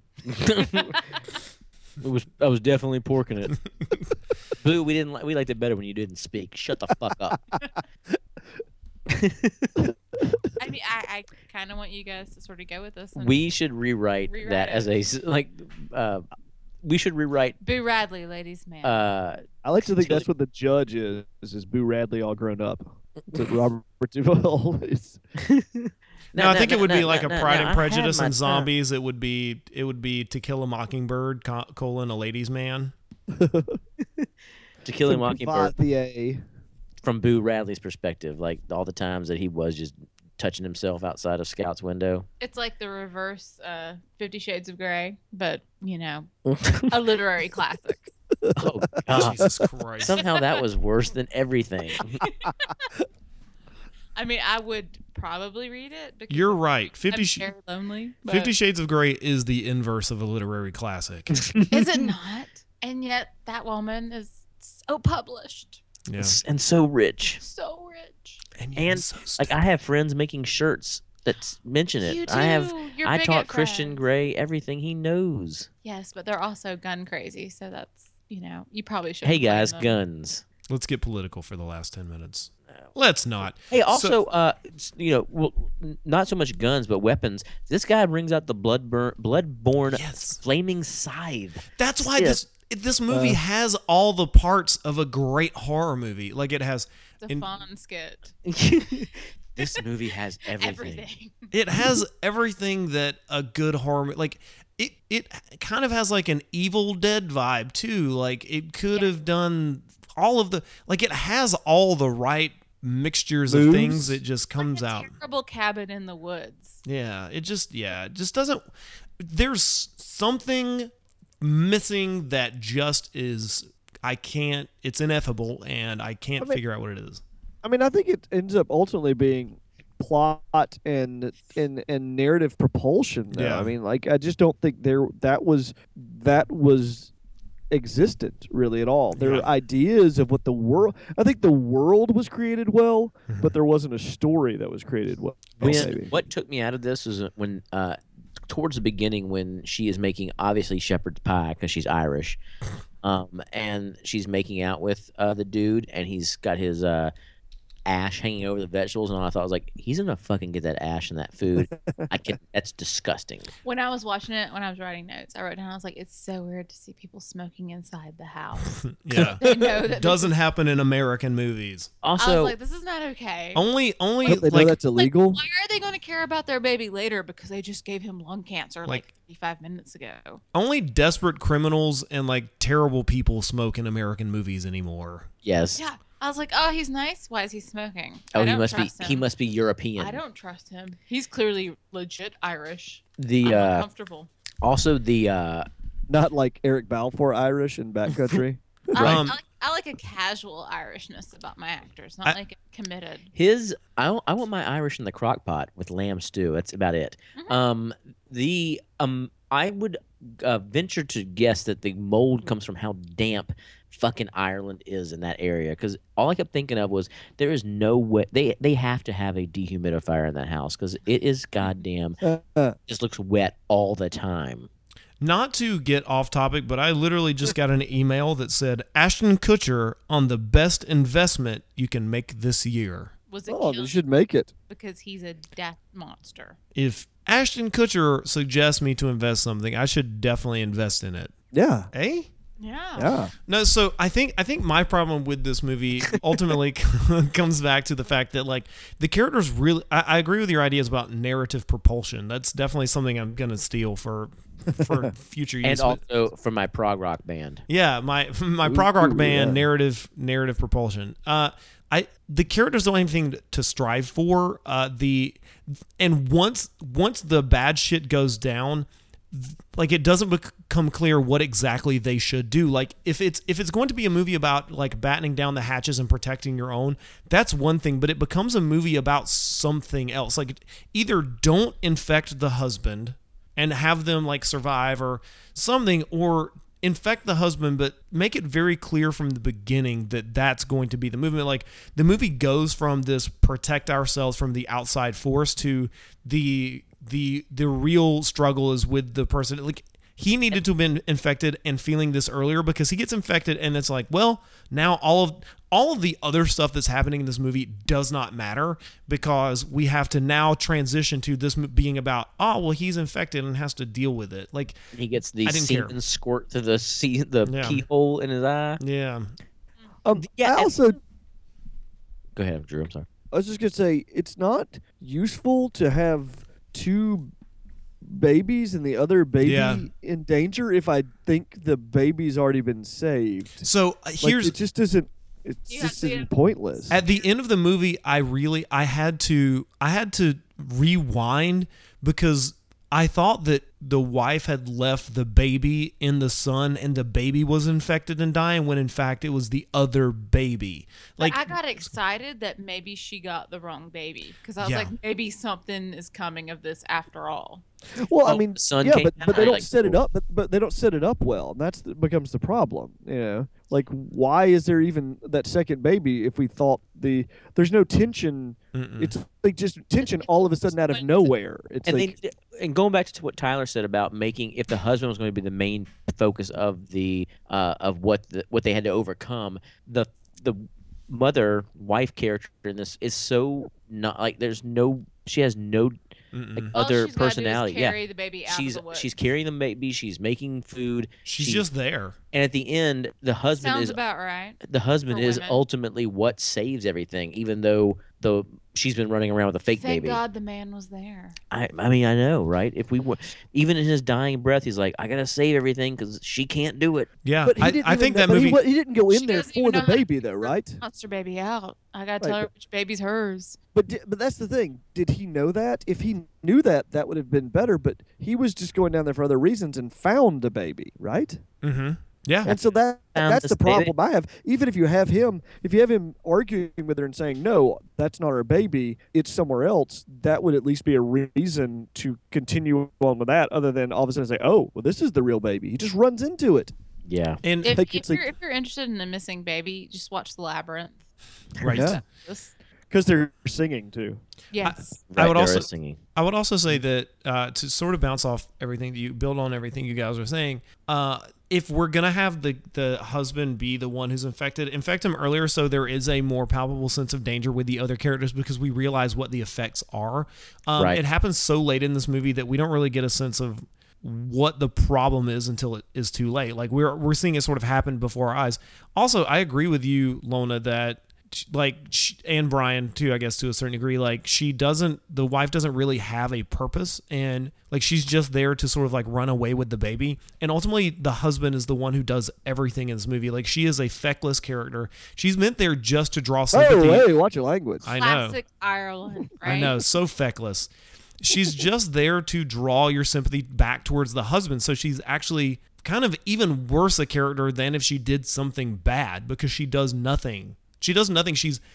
I was definitely porking it. Boo, we liked it better when you didn't speak. Shut the fuck up. I mean, I kind of want you guys to sort of go with this. And We should rewrite Rewrite that it. as a we should rewrite. Boo Radley, ladies' man. I like to think that's what the judge is Boo Radley all grown up. To Robert Duvall is. No, I think it would be like a Pride and Prejudice and Zombies. It would be To Kill a Mockingbird, colon, a ladies' man. To Kill a Mockingbird. The From Boo Radley's perspective, like all the times that he was just touching himself outside of Scout's window. It's like the reverse 50 Shades of Grey, but, a literary classic. Oh, God. Jesus Christ. Somehow that was worse than everything. I mean, I would probably read it. Because You're right. I'm very lonely. 50 Shades of Grey is the inverse of a literary classic. Is it not? And yet that woman is so published. Yeah. And so rich. So rich. And so like I have friends making shirts that mention it. You do. I taught Christian friends. Grey everything he knows. Yes, but they're also gun crazy, so that's, you probably should. Hey guys, guns. Let's get political for the last 10 minutes. Let's not. Hey, also, well, not so much guns, but weapons. This guy brings out the bloodborne flaming scythe. That's why this movie has all the parts of a great horror movie. Like it has the Fawn skit. This movie has everything. It has everything that a good horror movie, like it kind of has like an Evil Dead vibe too. Like it could have done all of the, like it has all the right mixtures of things. It just comes out. Terrible Cabin in the Woods. Yeah, it just doesn't. There's something missing that just is. It's ineffable, and I can't figure out what it is. I mean, I think it ends up ultimately being plot and narrative propulsion. Though. Yeah. I mean, like I just don't think that was existent really at all. There are ideas of what the world. I think the world was created well, but there wasn't a story that was created well. What took me out of this is when towards the beginning when she is making obviously shepherd's pie because she's Irish, and she's making out with the dude, and he's got his ash hanging over the vegetables, and all I thought was like, he's gonna fucking get that ash in that food. That's disgusting. When I was watching it, when I was writing notes, I wrote down, I was like, it's so weird to see people smoking inside the house. Yeah. They know that doesn't happen in American movies. Also, I was like, this is not okay. Only Don't they know that's illegal? Why are they going to care about their baby later because they just gave him lung cancer like 55 minutes ago? Only desperate criminals and like terrible people smoke in American movies anymore. yes. Yeah. I was like, oh, he's nice. Why is he smoking? Oh, I he don't must be. trust him. He must be European. I don't trust him. He's clearly legit Irish. The I'm uncomfortable. also the Not like Eric Balfour Irish in Backcountry. I like a casual Irishness about my actors, not like committed. I want my Irish in the crock pot with lamb stew. That's about it. I would venture to guess that the mold comes from how damp fucking Ireland is in that area, because all I kept thinking of was there is no way they have to have a dehumidifier in that house because it is goddamn just looks wet all the time. Not to get off topic, but I literally just got an email that said Ashton Kutcher on the best investment you can make this year. Was it Oh, they should make it. because he's a death monster? If Ashton Kutcher suggests me to invest something, I should definitely invest in it. Yeah. Eh? Yeah. Yeah. No, so I think my problem with this movie ultimately comes back to the fact that like the characters really. I agree with your ideas about narrative propulsion. That's definitely something I'm gonna steal for future use. And also from my prog rock band. Yeah, my prog rock band narrative propulsion. The characters don't have anything to strive for. And once the bad shit goes down, like it doesn't become clear what exactly they should do. Like if it's going to be a movie about like battening down the hatches and protecting your own, that's one thing, but it becomes a movie about something else. Like either don't infect the husband and have them like survive or something, or infect the husband but make it very clear from the beginning that that's going to be the movement. Like the movie goes from this protect ourselves from the outside force to the real struggle is with the person. Like he needed to have been infected and feeling this earlier, because he gets infected and it's like, well, now all of the other stuff that's happening in this movie does not matter, because we have to now transition to this being about, oh, well, he's infected and has to deal with it. Like, He gets the I didn't care. semen squirt through the Yeah. keyhole in his eye. yeah. Yeah, I and- also Go ahead, Drew. I'm sorry. I was just gonna say it's not useful to have two babies and the other baby Yeah. in danger if I think the baby's already been saved. So Like, here's it just isn't. It You just have to- isn't pointless. at the end of the movie, I had to rewind, because I thought that the wife had left the baby in the sun and the baby was infected and dying, when in fact it was the other baby. Like, Like, I got excited that maybe she got the wrong baby because I was Yeah. like, maybe something is coming of this after all. Well, I Oh, mean, the sun yeah, came but they down, don't like, set it up. But they don't set it up well, and becomes the problem. You know, like why is there even that second baby if we thought there's no tension? mm-mm. It's like just tension all of a sudden out of nowhere. It's And like and going back to what Tyler said about making, if the husband was going to be the main focus of of what they had to overcome, the wife character in this is so not like, she has no like Mm-mm. All other she's gotta do is personality. carry the baby out she's of the woods. she's carrying the baby, she's making food, She's she- just there. and at the end the husband Sounds is about right. the husband for is women. ultimately what saves everything, even though she's been running around with a fake Thank baby. God the man was there. I mean, I know, right? If we were, even in his dying breath, he's like, I gotta save everything because she can't do it. Yeah, but he didn't I even think know- that but movie. he didn't go She in there doesn't for even the know how to baby though, right? Monster baby out. I gotta Right, tell her but- which baby's hers. But that's the thing. Did he know that? If he knew that, that would have been better. But he was just going down there for other reasons and found the baby, right? Mm-hmm. Yeah, And so that's this the baby. problem I have. Even if you have him arguing with her and saying, no, that's not our baby, it's somewhere else, that would at least be a reason to continue on with that, other than all of a sudden say, oh, well, this is the real baby. He just runs into it. Yeah, and If, Like, if, it's like- you're, if you're interested in a missing baby, just watch The Labyrinth. right. Yeah. This- Because they're singing, too. Yes. I would there also- is singing. I would also say that to sort of bounce off everything that you build on everything you guys are saying, if we're gonna have the husband be the one who's infect him earlier, so there is a more palpable sense of danger with the other characters, because we realize what the effects are. Right. It happens so late in this movie that we don't really get a sense of what the problem is until it is too late. Like we're seeing it sort of happen before our eyes. Also, I agree with you, Lona, that and Brian too, I guess to a certain degree, like the wife doesn't really have a purpose, and like she's just there to sort of like run away with the baby, and ultimately the husband is the one who does everything in this movie. Like she is a feckless character. She's meant there just to draw sympathy. Oh, hey, watch your language. I know. Classic Ireland, right? I know, so feckless. She's just there to draw your sympathy back towards the husband. So she's actually kind of even worse a character than if she did something bad, because she does nothing. She does nothing.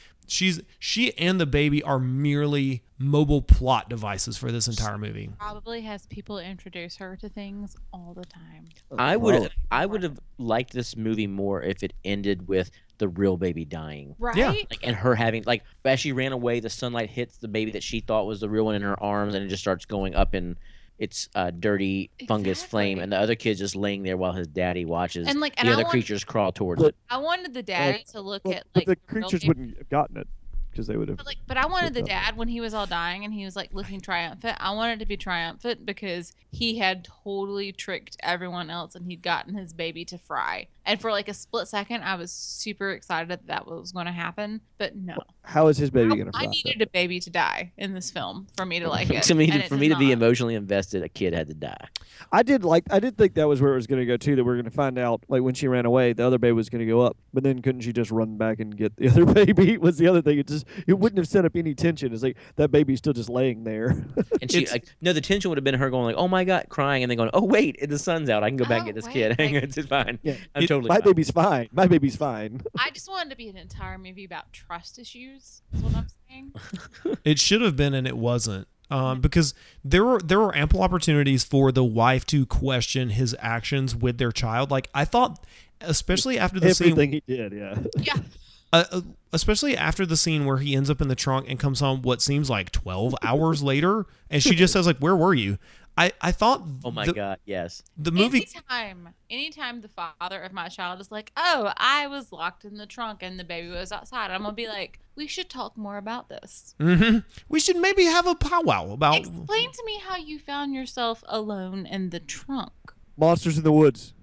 She and the baby are merely mobile plot devices for this entire movie. Probably has people introduce her to things all the time. I Well, would have liked this movie more if it ended with the real baby dying. Right? Yeah. Like, and her having, like, as she ran away, the sunlight hits the baby that she thought was the real one in her arms, and it just starts going up in its dirty fungus flame, Exactly. and the other kid's just laying there while his daddy watches And, like, and the I other want- creatures crawl towards But- it. I wanted the daddy to look Well, at but like the real creatures baby- wouldn't have gotten it because they would have. But I wanted the looked up. dad when he was all dying and he was like looking triumphant. I wanted to be triumphant because he had totally tricked everyone else and he'd gotten his baby to fry. And for like a split second, I was super excited that was going to happen. But no, How is his baby I, going to I fry? needed a baby to die in this film for me to like it. To me, and it for did me to be not. emotionally invested, a kid had to die. I did think that was where it was going to go too. That we are going to find out, like when she ran away, the other baby was going to go up. But then couldn't she just run back and get the other baby? Was the other thing? It wouldn't have set up any tension. It's like that baby's still just laying there. And she, It's- like, no, the tension would have been her going like, "Oh my god," crying, and then going, "Oh wait, the sun's out. I can go back and Oh, get this wait, kid. like- It's fine. Yeah. I'm totally My fine." baby's fine. My baby's fine. I just wanted to be an entire movie about trust issues. Is what I'm saying. It should have been, and it wasn't. Because there were ample opportunities for the wife to question his actions with their child. Like I thought, especially after the scene, Everything he did, yeah. Yeah. especially after the scene where he ends up in the trunk and comes home what seems like 12 hours later, and she just says like, "Where were you?" I thought Oh my the, God, yes. the movie. Anytime the father of my child is like, "Oh, I was locked in the trunk and the baby was outside," I'm gonna be like, "We should talk more about this. We should maybe have a powwow about. Explain to me how you found yourself alone in the trunk." Monsters in the Woods.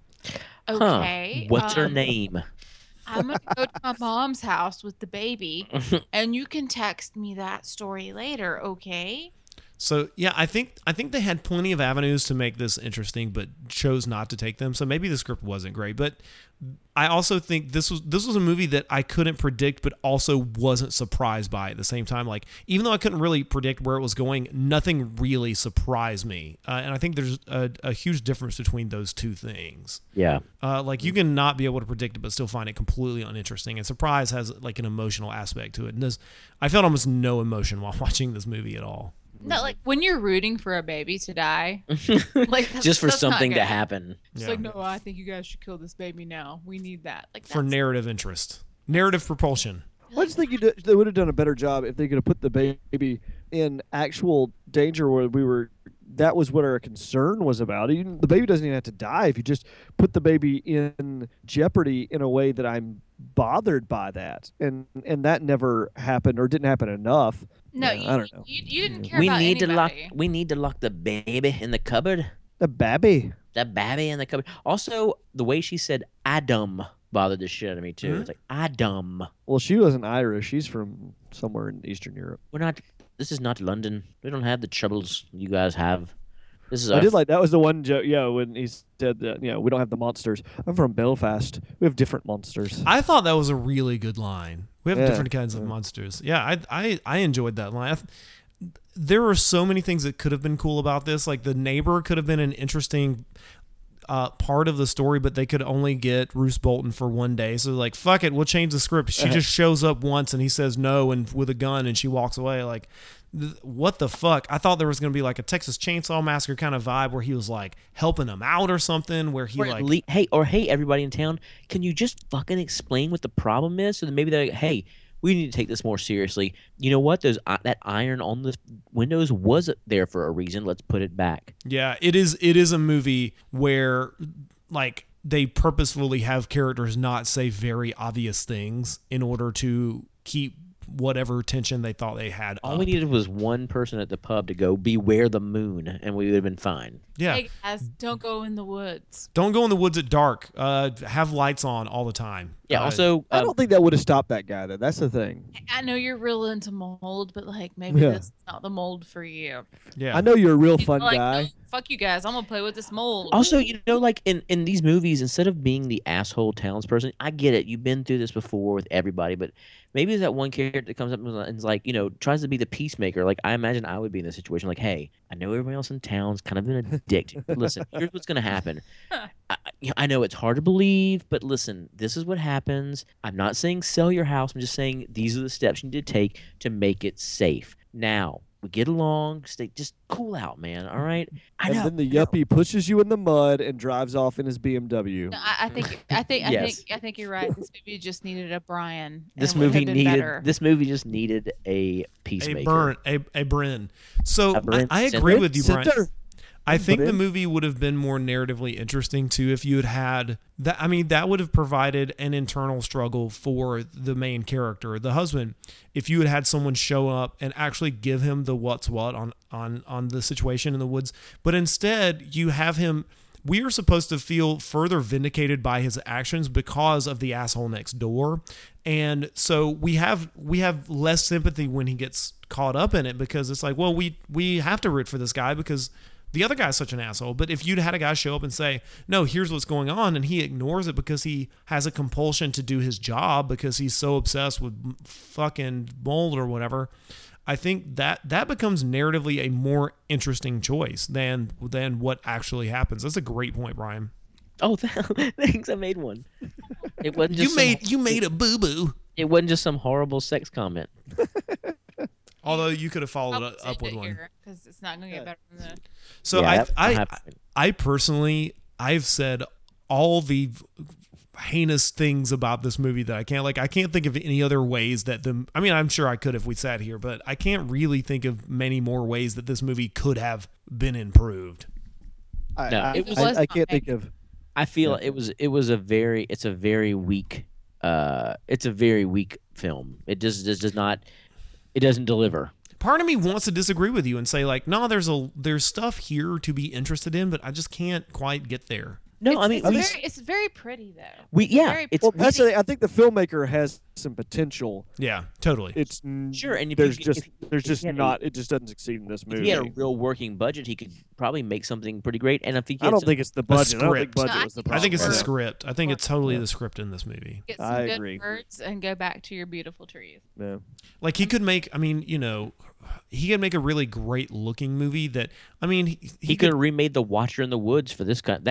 Okay. What's her name? I'm gonna go to my mom's house with the baby, and you can text me that story later, okay? So yeah, I think they had plenty of avenues to make this interesting, but chose not to take them. So maybe the script wasn't great, but I also think this was a movie that I couldn't predict, but also wasn't surprised by at the same time. Like, even though I couldn't really predict where it was going, nothing really surprised me. And I think there's a huge difference between those two things. Yeah. Like, you can not be able to predict it, but still find it completely uninteresting. And surprise has like an emotional aspect to it. And I felt almost no emotion while watching this movie at all. No, like when you're rooting for a baby to die, like Just for that's not something to good. happen. It's like, no, I think you guys should kill this baby now. We need that. Like For narrative interest, narrative propulsion. I just think they would have done a better job if they could have put the baby in actual danger where that was what our concern was about. Even, the baby doesn't even have to die if you just put the baby in jeopardy in a way that I'm bothered by that. And that never happened or didn't happen enough. No, I don't know. You didn't care about anybody. We need to lock the baby in the cupboard. The baby. The baby in the cupboard. Also, the way she said Adam bothered the shit out of me too. It's like Adam. Well, she wasn't Irish. She's from somewhere in Eastern Europe. This is not London. We don't have the troubles you guys have. This is I did like that was the one joke. Yeah, when he said that, we don't have the monsters. I'm from Belfast. We have different monsters. I thought that was a really good line. We have Yeah. different kinds of monsters. Yeah, I enjoyed that line. There were so many things that could have been cool about this. Like, the neighbor could have been an interesting part of the story, but they could only get Roose Bolton for one day. So, like, fuck it, we'll change the script. She just shows up once and he says no and with a gun and she walks away. Like, what the fuck? I thought there was going to be like a Texas Chainsaw Massacre kind of vibe where he was like helping them out or something, where he hey everybody in town, can you just fucking explain what the problem is? So then maybe they're like, hey, we need to take this more seriously. You know what? That iron on the windows was there for a reason. Let's put it back. Yeah, it is a movie where, like, they purposefully have characters not say very obvious things in order to keep whatever tension they thought they had. All we needed was one person at the pub to go beware the moon, and we would have been fine. Yeah. Hey guys, don't go in the woods. Don't go in the woods at dark. Have lights on all the time. Yeah. Also, I don't think that would have stopped that guy, though. That's the thing. I know you're real into mold, but like maybe this is not the mold for you. Yeah. I know you're a real He's fun like, guy. "No, fuck you guys. I'm gonna play with this mold." Also, like in these movies, instead of being the asshole townsperson, I get it. You've been through this before with everybody, but maybe there's that one character that comes up and is like, tries to be the peacemaker. Like, I imagine I would be in this situation. Like, hey, I know everybody else in town's kind of been a dick to you. Listen, here's what's gonna happen. I know it's hard to believe, but listen, this is what happens. I'm not saying sell your house. I'm just saying these are the steps you need to take to make it safe. Now, we get along. Just cool out, man. All right. And then the yuppie pushes you in the mud and drives off in his BMW. No, I think Yes. you're right. This movie just needed a Brian. This and it would movie have been better. This movie just needed a peacemaker. A Bryn. So A Bryn I Center. agree with you, Brian. Center. I think the Bryn. movie would have been more narratively interesting too if you had that. I mean, that would have provided an internal struggle for the main character, the husband. If you had someone show up and actually give him the what's what on the situation in the woods, but instead you have him. We are supposed to feel further vindicated by his actions because of the asshole next door. And so we have less sympathy when he gets caught up in it, because it's like, well, we have to root for this guy because the other guy's such an asshole. But if you'd had a guy show up and say, no, here's what's going on, and he ignores it because he has a compulsion to do his job because he's so obsessed with fucking mold or whatever, I think that becomes narratively a more interesting choice than what actually happens. That's a great point, Brian. Oh, thanks! I made one. It wasn't just You made a boo boo. It wasn't just some horrible sex comment. Although you could have followed it up with one. because it's not going to get better than that. So Yeah, I personally, I've said all the heinous things about this movie that I can't think of any other ways that I'm sure I could if we sat here, but I can't really think of many more ways that this movie could have been improved. I can't think of. I feel it's a very weak film. It does not, it doesn't deliver. Part of me wants to disagree with you and say like, no, there's stuff here to be interested in, but I just can't quite get there. No, it's very pretty though. That's I think the filmmaker has some potential. Yeah, totally. It's sure, and it just doesn't succeed in this movie. If he had a real working budget, he could probably make something pretty great. And if he I don't think it's the budget. I don't think budget was the problem. I think it's the script. I think it's totally the script in this movie. Get some good birds and go back to your beautiful trees. Yeah. Like he could make. I mean, he could make a really great looking movie that. I mean, he could have remade The Watcher in the Woods for this kind.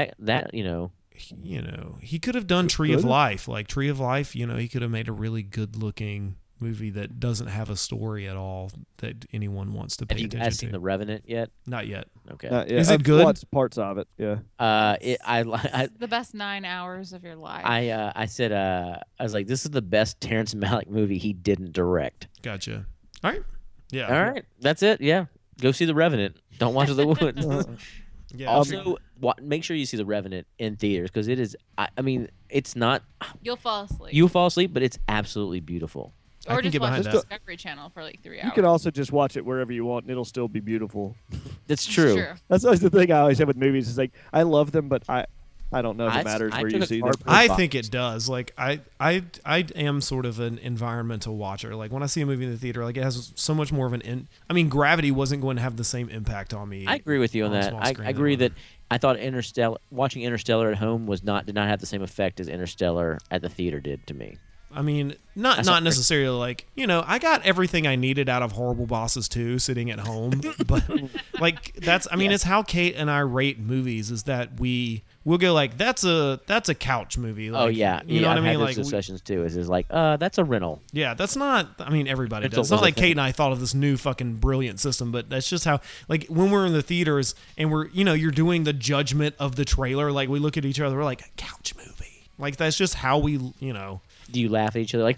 He could have done Tree of Life. Like Tree of Life, he could have made a really good looking movie that doesn't have a story at all that anyone wants to pay attention to. Have you guys seen The Revenant yet? Not yet. Okay. Is it good? I've watched parts of it. Yeah. It's the best 9 hours of your life. I said I was like, this is the best Terrence Malick movie he didn't direct. Gotcha. All right. Yeah. All right. That's it. Yeah. Go see The Revenant. Don't watch The Woods. Yeah. Also, make sure you see The Revenant in theaters because it is. I mean, it's not. You'll fall asleep. You'll fall asleep, but it's absolutely beautiful. Or just watch the Discovery Channel for like 3 hours. You can also just watch it wherever you want, and it'll still be beautiful. That's true. That's always the thing I always have with movies. Is like I love them, but I don't know if it matters where you see them. I think it does. Like I am sort of an environmental watcher. Like when I see a movie in the theater, like it has so much more of an. Gravity wasn't going to have the same impact on me. I agree with you on that. I agree that I thought watching Interstellar at home did not have the same effect as Interstellar at the theater did to me. I mean, not necessarily like, I got everything I needed out of Horrible Bosses 2 sitting at home, but like it's how Kate and I rate movies is that we'll go like that's a couch movie. Like, you know what I mean? Like discussions too is like that's a rental. Yeah, that's not. I mean, everybody does. It's not like Kate and I thought of this new fucking brilliant system, but that's just how. Like when we're in the theaters and we're you're doing the judgment of the trailer. Like we look at each other, we're like couch movie. Like that's just how we Do you laugh at each other like?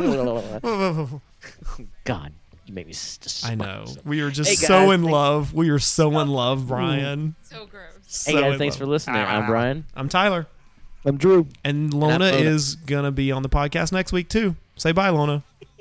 God, you make me. I know. We are just so in love. We are so in love, Brian. So gross. Hey guys, thanks for listening. I'm Brian. I'm Tyler. I'm Drew. And Lona is gonna be on the podcast next week too. Say bye, Lona.